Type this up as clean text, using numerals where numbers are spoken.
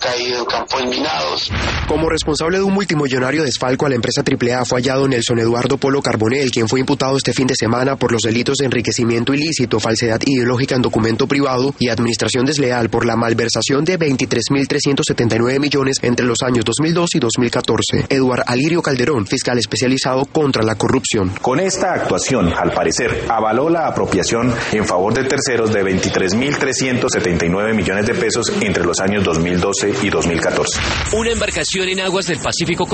caído en campos minados. Como responsable de un multimillonario desfalco a la empresa AAA fue hallado Nelson Eduardo Polo Carbonell, quien fue imputado este fin de semana por los delitos de enriquecimiento ilícito, falsedad ideológica en documento privado y administración desleal por la malversación de 23.379 millones entre los años 2002 y 2014. Eduardo Alirio Calderón, fiscal especializado contra la corrupción. Con esta actuación, al parecer, avaló la apropiación en favor de terceros de 23.379 millones de pesos entre los años 2012 y 2014. Una embarcación en aguas del Pacífico